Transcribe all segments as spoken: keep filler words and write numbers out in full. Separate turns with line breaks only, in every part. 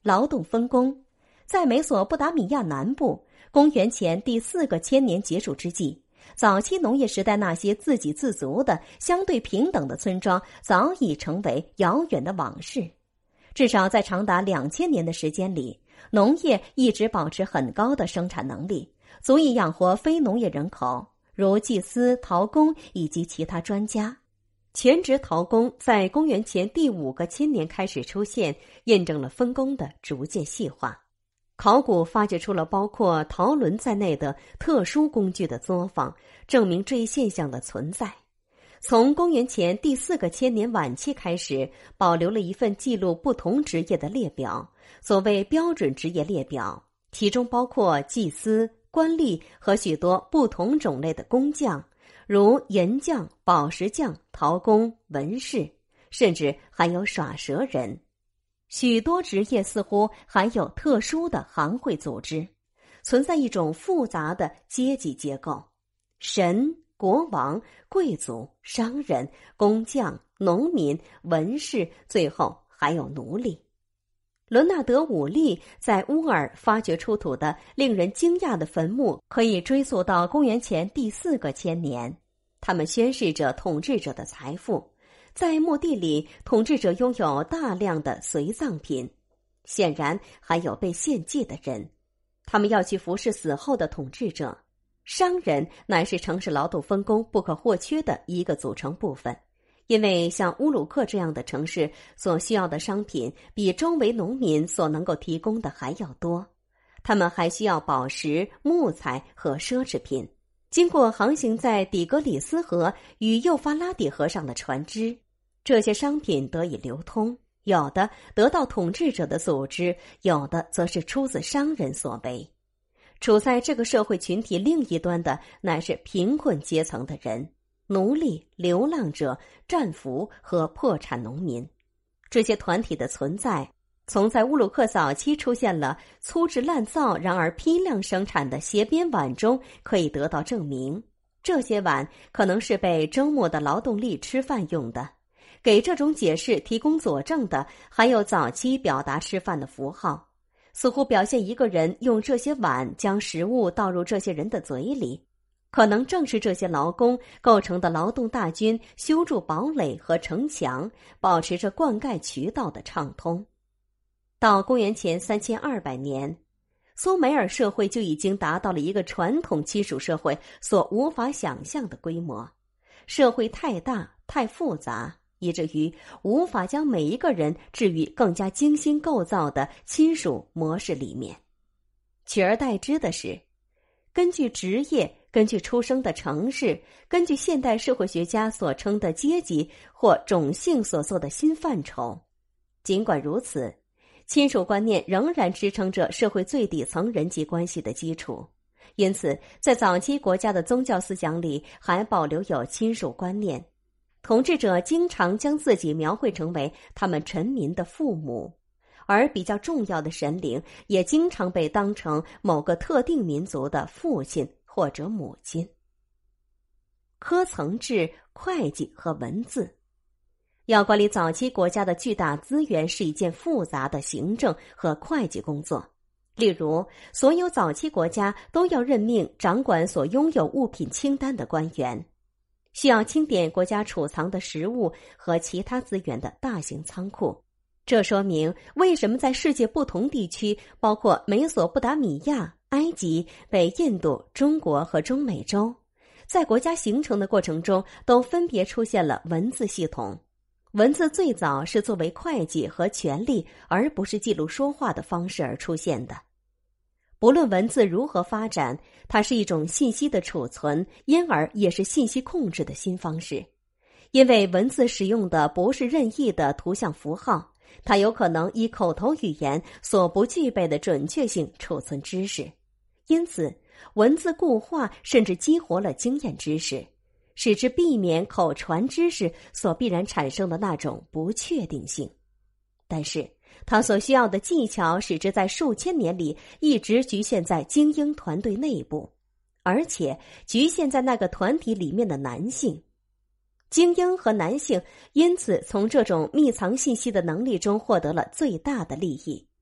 劳动分工。在美索不达米亚南部，公元前第四个千年结束之际，早期农业时代那些自给自足的、相对平等的村庄早已成为遥远的往事。至少在长达两千年的时间里，农业一直保持很高的生产能力，足以养活非农业人口，如祭司、陶工以及其他专家。全职陶工在公元前第五个千年开始出现，验证了分工的逐渐细化。考古发掘出了包括陶轮在内的特殊工具的作坊，证明这一现象的存在。从公元前第四个千年晚期开始，保留了一份记录不同职业的列表，所谓标准职业列表，其中包括祭司、官吏和许多不同种类的工匠，如银匠、宝石匠、陶工、文士，甚至还有耍蛇人。许多职业似乎还有特殊的行会组织，存在一种复杂的阶级结构：神、国王、贵族、商人、工匠、农民、文士，最后还有奴隶。伦纳德武力在乌尔发掘出土的令人惊讶的坟墓，可以追溯到公元前第四个千年。他们宣示着统治者的财富，在墓地里，统治者拥有大量的随葬品，显然还有被献祭的人，他们要去服侍死后的统治者。商人乃是城市劳动分工不可或缺的一个组成部分，因为像乌鲁克这样的城市所需要的商品比周围农民所能够提供的还要多，他们还需要宝石、木材和奢侈品。经过航行在底格里斯河与幼发拉底河上的船只，这些商品得以流通，有的得到统治者的组织，有的则是出自商人所为。处在这个社会群体另一端的乃是贫困阶层的人，奴隶、流浪者、战俘和破产农民。这些团体的存在，从在乌鲁克早期出现了粗制滥造然而批量生产的斜边碗中可以得到证明。这些碗可能是被周末的劳动力吃饭用的。给这种解释提供佐证的还有早期表达吃饭的符号，似乎表现一个人用这些碗将食物倒入这些人的嘴里。可能正是这些劳工构成的劳动大军修筑堡垒和城墙，保持着灌溉渠道的畅通。到公元前三千二百年，苏美尔社会就已经达到了一个传统亲属社会所无法想象的规模。社会太大太复杂，以至于无法将每一个人置于更加精心构造的亲属模式里面。取而代之的是，根据职业、根据出生的城市、根据现代社会学家所称的阶级或种姓所做的新范畴。尽管如此，亲属观念仍然支撑着社会最底层人际关系的基础，因此在早期国家的宗教思想里还保留有亲属观念。统治者经常将自己描绘成为他们臣民的父母，而比较重要的神灵也经常被当成某个特定民族的父亲或者母亲。科层制、会计和文字要管理早期国家的巨大资源是一件复杂的行政和会计工作。例如，所有早期国家都要任命掌管所拥有物品清单的官员，需要清点国家储藏的食物和其他资源的大型仓库。这说明为什么在世界不同地区，包括美索不达米亚、埃及、北印度、中国和中美洲，在国家形成的过程中都分别出现了文字系统。文字最早是作为会计和权力，而不是记录说话的方式而出现的。不论文字如何发展，它是一种信息的储存，因而也是信息控制的新方式。因为文字使用的不是任意的图像符号，它有可能以口头语言所不具备的准确性储存知识。因此，文字固化甚至激活了经验知识，使之避免口传知识所必然产生的那种不确定性。但是，它所需要的技巧使之在数千年里一直局限在精英团队内部，而且局限在那个团体里面的男性。精英和男性因此从这种密藏信息的能力中获得了最大的利益。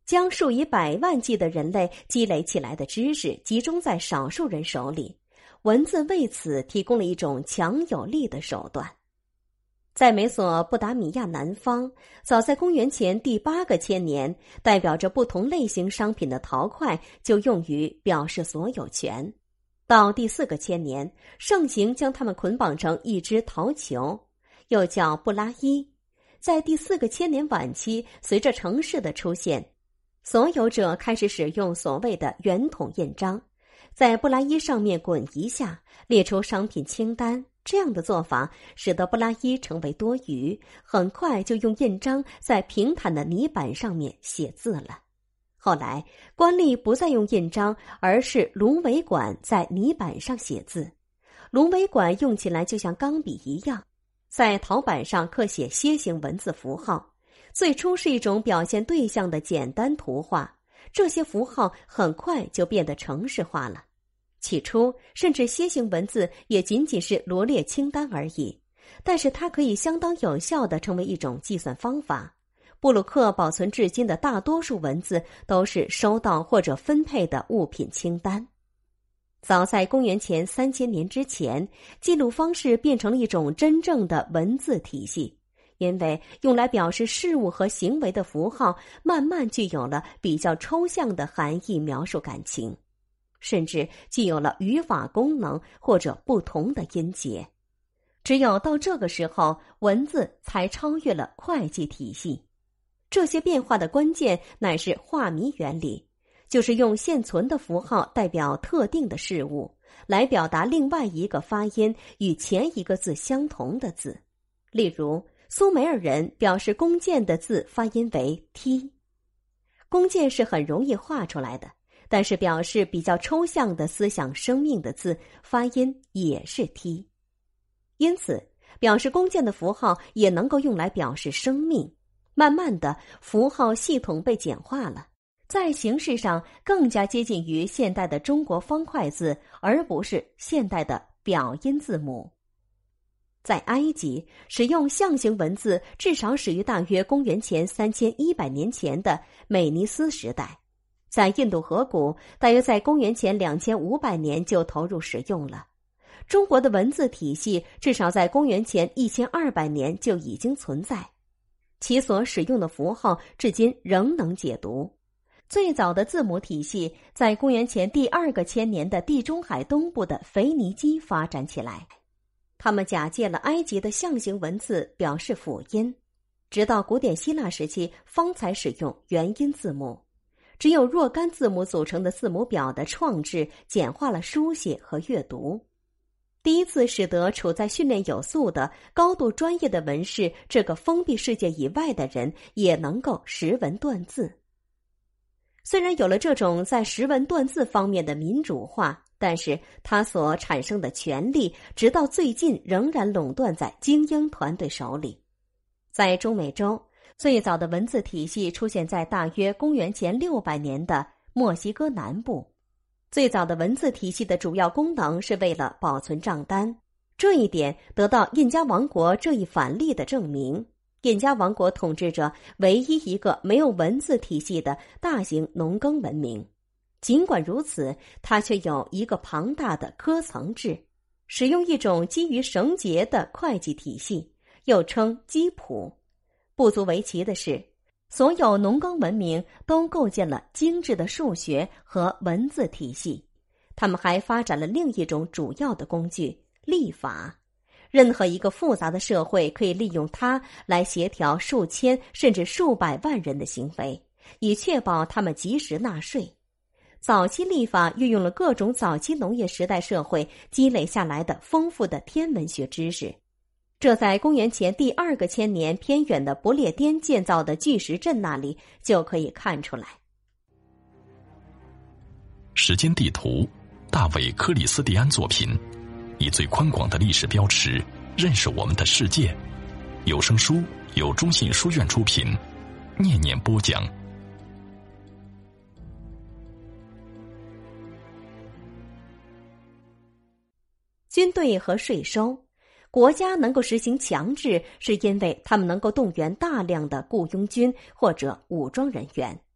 将数以百万计的人类积累起来的知识集中在少数人手里，文字为此提供了一种强有力的手段。在美索不达米亚南方，早在公元前第八个千年，代表着不同类型商品的陶块就用于表示所有权。到第四个千年，盛行将它们捆绑成一只陶球，又叫布拉伊。在第四个千年晚期，随着城市的出现，所有者开始使用所谓的圆筒印章，在布拉伊上面滚一下，列出商品清单。这样的做法使得布拉伊成为多余，很快就用印章在平坦的泥板上面写字了。后来官吏不再用印章，而是芦苇管在泥板上写字。芦苇管用起来就像钢笔一样，在陶板上刻写楔形文字符号，最初是一种表现对象的简单图画，这些符号很快就变得程式化了。起初，甚至楔形文字也仅仅是罗列清单而已，但是它可以相当有效地成为一种计算方法。布鲁克保存至今的大多数文字都是收到或者分配的物品清单。早在公元前三千年之前，记录方式变成了一种真正的文字体系，因为用来表示事物和行为的符号慢慢具有了比较抽象的含义，描述感情，甚至具有了语法功能或者不同的音节。只有到这个时候，文字才超越了会计体系。这些变化的关键乃是画谜原理，就是用现存的符号代表特定的事物，来表达另外一个发音与前一个字相同的字。例如，苏美尔人表示弓箭的字发音为 T。弓箭是很容易画出来的，但是表示比较抽象的思想生命的字发音也是 T。因此，表示弓箭的符号也能够用来表示生命。慢慢的，符号系统被简化了，在形式上更加接近于现代的中国方块字，而不是现代的表音字母。在埃及，使用象形文字至少始于大约公元前三千一百年前的美尼斯时代。在印度河谷，大约在公元前两千五百年就投入使用了。中国的文字体系至少在公元前一千二百年就已经存在，其所使用的符号至今仍能解读。最早的字母体系在公元前第二个千年的地中海东部的腓尼基发展起来，他们假借了埃及的象形文字表示辅音，直到古典希腊时期方才使用元音字母。只有若干字母组成的字母表的创制简化了书写和阅读，第一次使得处在训练有素的高度专业的文士这个封闭世界以外的人也能够识文断字。虽然有了这种在识文断字方面的民主化，但是它所产生的权力直到最近仍然垄断在精英团队手里。在中美洲，最早的文字体系出现在大约公元前六百年的墨西哥南部。最早的文字体系的主要功能是为了保存账单，这一点得到印加王国这一反例的证明。印加王国统治着唯一一个没有文字体系的大型农耕文明，尽管如此，它却有一个庞大的科层制，使用一种基于绳结的会计体系，又称基谱。不足为奇的是，所有农耕文明都构建了精致的数学和文字体系，他们还发展了另一种主要的工具——历法。任何一个复杂的社会可以利用它来协调数千甚至数百万人的行为，以确保他们及时纳税。早期历法运用了各种早期农业时代社会积累下来的丰富的天文学知识，这在公元前第二个千年偏远的不列颠建造的巨石阵那里就可以看出来。
时间地图，大卫·克里斯蒂安作品，以最宽广的历史标识认识我们的世界。有声书由中信书院出品，念念播讲。
军队和税收，国家能够实行强制，是因为他们能够动员大量的雇佣军或者武装人员。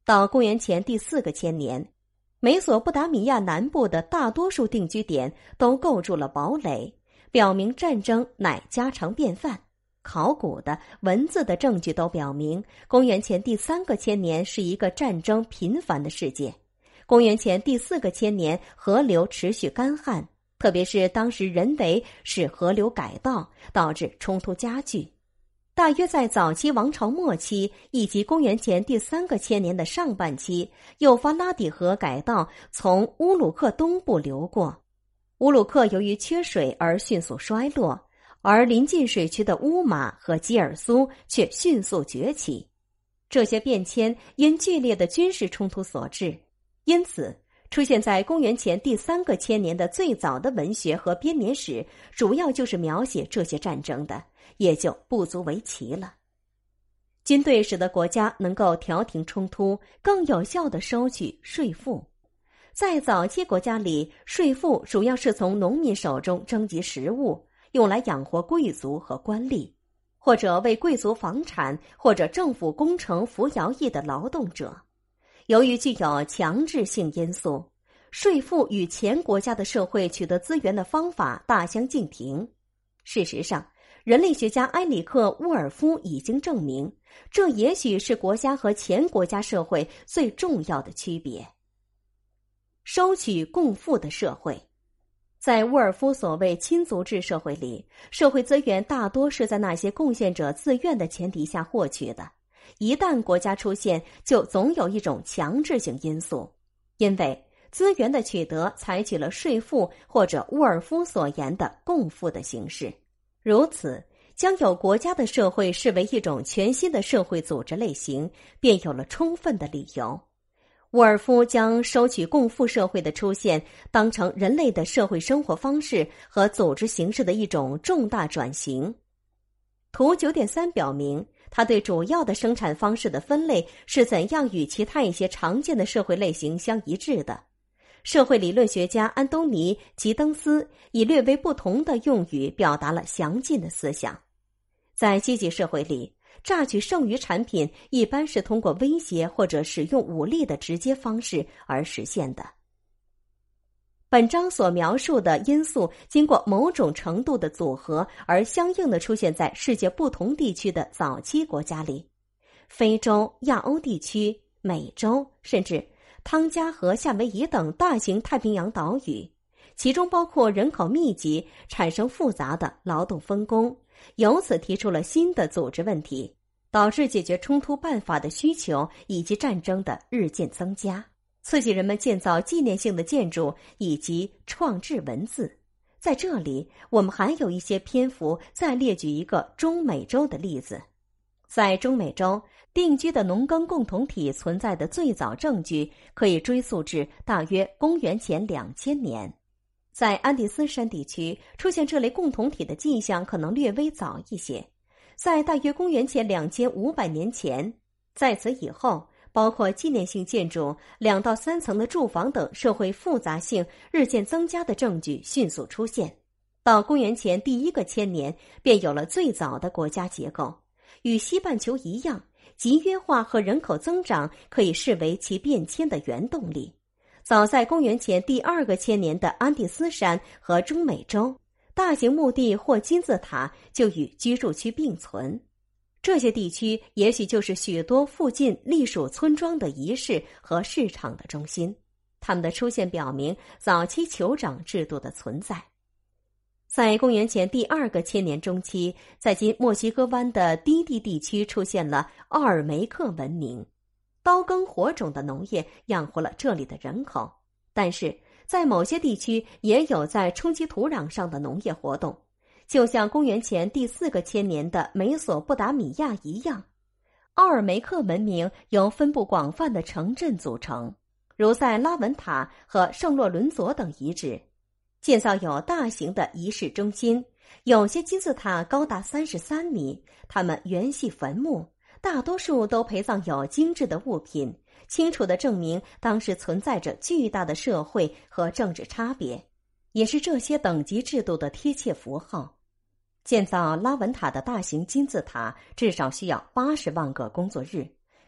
到公元前第四个千年，美索不达米亚南部的大多数定居点都构筑了堡垒，表明战争乃家常便饭。考古的、文字的证据都表明，公元前第三个千年是一个战争频繁的世界。公元前第四个千年，河流持续干旱，特别是当时人为使河流改道，导致冲突加剧。大约在早期王朝末期以及公元前第三个千年的上半期，幼发拉底河改道从乌鲁克东部流过。乌鲁克由于缺水而迅速衰落，而临近水区的乌马和基尔苏却迅速崛起。这些变迁因剧烈的军事冲突所致，因此出现在公元前第三个千年的最早的文学和编年史，主要就是描写这些战争的，也就不足为奇了。军队使得国家能够调停冲突，更有效地收取税赋。在早期国家里，税赋主要是从农民手中征集食物，用来养活贵族和官吏，或者为贵族房产或者政府工程服徭役的劳动者。由于具有强制性因素，税赋与前国家的社会取得资源的方法大相径庭。事实上，人类学家埃里克·沃尔夫已经证明，这也许是国家和前国家社会最重要的区别。收取贡赋的社会，在沃尔夫所谓亲族制社会里，社会资源大多是在那些贡献者自愿的前提下获取的。一旦国家出现，就总有一种强制性因素，因为资源的取得采取了税赋或者沃尔夫所言的贡赋的形式。如此，将有国家的社会视为一种全新的社会组织类型，便有了充分的理由。沃尔夫将收取贡赋社会的出现当成人类的社会生活方式和组织形式的一种重大转型。图 九点三 表明，他对主要的生产方式的分类是怎样与其他一些常见的社会类型相一致的。社会理论学家安东尼·吉登斯以略微不同的用语表达了详尽的思想。在阶级社会里，榨取剩余产品一般是通过威胁或者使用武力的直接方式而实现的。本章所描述的因素经过某种程度的组合，而相应的出现在世界不同地区的早期国家里，非洲、亚欧地区、美洲，甚至汤加和夏威夷等大型太平洋岛屿，其中包括人口密集、产生复杂的劳动分工，由此提出了新的组织问题，导致解决冲突办法的需求以及战争的日渐增加，刺激人们建造纪念性的建筑以及创制文字。在这里，我们还有一些篇幅再列举一个中美洲的例子。在中美洲，定居的农耕共同体存在的最早证据可以追溯至大约公元前两千年。在安第斯山地区，出现这类共同体的迹象可能略微早一些，在大约公元前两千五百年前。在此以后，包括纪念性建筑、两到三层的住房等社会复杂性日渐增加的证据迅速出现。到公元前第一个千年，便有了最早的国家结构。与西半球一样，集约化和人口增长可以视为其变迁的原动力。早在公元前第二个千年的安第斯山和中美洲，大型墓地或金字塔就与居住区并存。这些地区也许就是许多附近隶属村庄的仪式和市场的中心。它们的出现表明早期酋长制度的存在。在公元前第二个千年中期，在今墨西哥湾的低地地区出现了奥尔梅克文明。刀耕火种的农业养活了这里的人口，但是在某些地区也有在冲击土壤上的农业活动，就像公元前第四个千年的美索不达米亚一样。奥尔梅克文明由分布广泛的城镇组成，如在拉文塔和圣洛伦佐等遗址，建造有大型的仪式中心，有些金字塔高达三十三米，它们原系坟墓，大多数都陪葬有精致的物品，清楚地证明当时存在着巨大的社会和政治差别，也是这些等级制度的贴切符号。建造拉文塔的大型金字塔至少需要八十万个工作日，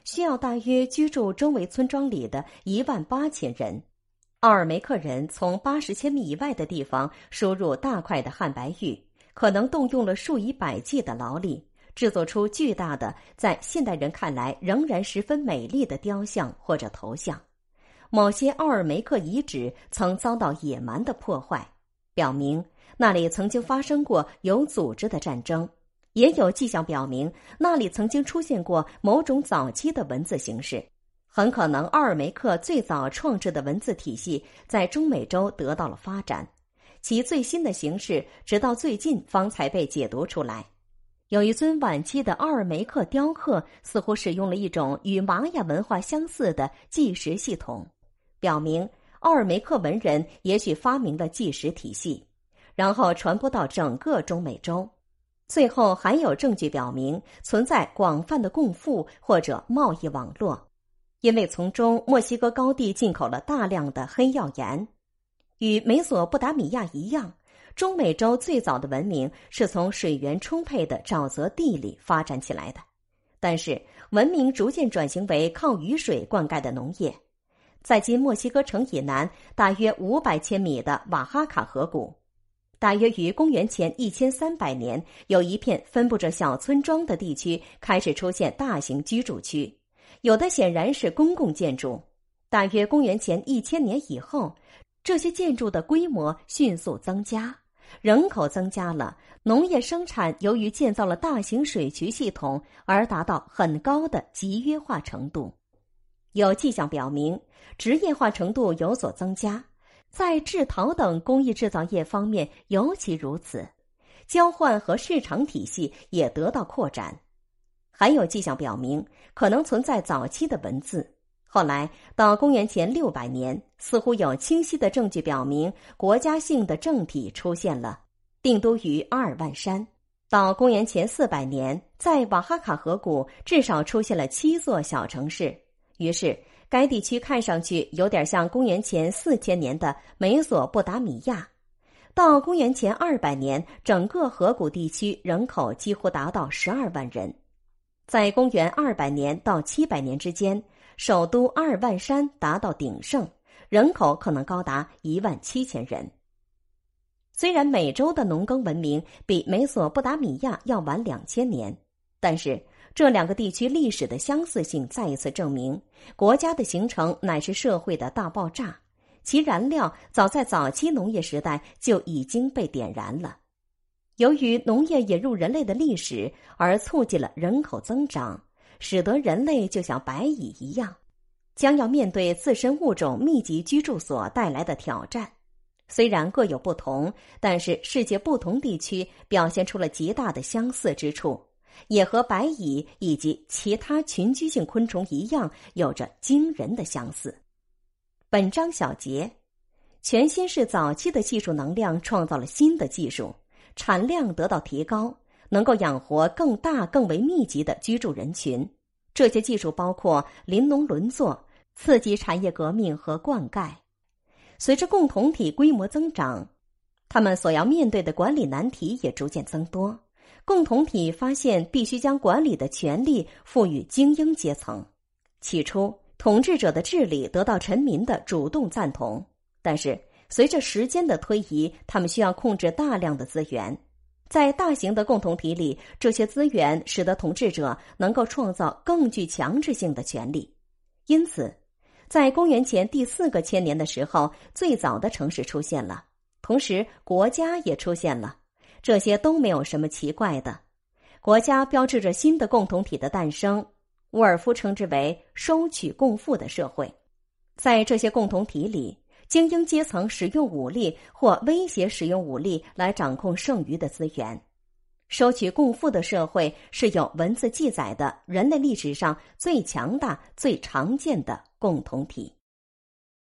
需要大约居住周围村庄里的一万八千人。奥尔梅克人从八十千米以外的地方输入大块的汉白玉，可能动用了数以百计的劳力，制作出巨大的，在现代人看来仍然十分美丽的雕像或者头像。某些奥尔梅克遗址曾遭到野蛮的破坏，表明那里曾经发生过有组织的战争，也有迹象表明那里曾经出现过某种早期的文字形式。很可能奥尔梅克最早创制的文字体系在中美洲得到了发展，其最新的形式直到最近方才被解读出来。有一尊晚期的奥尔梅克雕刻似乎使用了一种与玛雅文化相似的计时系统，表明奥尔梅克文人也许发明了计时体系，然后传播到整个中美洲。最后还有证据表明存在广泛的共富或者贸易网络，因为从中墨西哥高地进口了大量的黑曜岩。与美索不达米亚一样，中美洲最早的文明是从水源充沛的沼泽地里发展起来的，但是文明逐渐转型为靠雨水灌溉的农业。在今墨西哥城以南大约五百千米的瓦哈卡河谷，大约于公元前一千三百年，有一片分布着小村庄的地区开始出现大型居住区，有的显然是公共建筑。大约公元前一千年以后，这些建筑的规模迅速增加，人口增加了，农业生产由于建造了大型水渠系统而达到很高的集约化程度。有迹象表明职业化程度有所增加，在制陶等工艺制造业方面尤其如此，交换和市场体系也得到扩展。还有迹象表明可能存在早期的文字，后来到公元前六百年，似乎有清晰的证据表明国家性的政体出现了，定都于阿尔万山。到公元前四百年，在瓦哈卡河谷至少出现了七座小城市，于是该地区看上去有点像公元前四千年的美索不达米亚。到公元前二百年，整个河谷地区人口几乎达到十二万人。在公元二百年到七百年之间，首都阿尔万山达到鼎盛，人口可能高达一万七千人。虽然美洲的农耕文明比美索不达米亚要晚两千年，但是这两个地区历史的相似性再一次证明，国家的形成乃是社会的大爆炸，其燃料早在早期农业时代就已经被点燃了。由于农业引入人类的历史而促进了人口增长，使得人类就像白蚁一样，将要面对自身物种密集居住所带来的挑战。虽然各有不同，但是世界不同地区表现出了极大的相似之处，也和白蚁以及其他群居性昆虫一样，有着惊人的相似。本章小结：全新式早期的技术能量创造了新的技术，产量得到提高，能够养活更大更为密集的居住人群。这些技术包括林农轮作、刺激产业革命和灌溉。随着共同体规模增长，他们所要面对的管理难题也逐渐增多。共同体发现必须将管理的权力赋予精英阶层。起初，统治者的治理得到臣民的主动赞同，但是随着时间的推移，他们需要控制大量的资源。在大型的共同体里，这些资源使得统治者能够创造更具强制性的权利。因此，在公元前第四个千年的时候，最早的城市出现了，同时国家也出现了。这些都没有什么奇怪的。国家标志着新的共同体的诞生，沃尔夫称之为收取共富的社会。在这些共同体里，精英阶层使用武力或威胁使用武力来掌控剩余的资源。收取共富的社会是有文字记载的人类历史上最强大、最常见的共同体。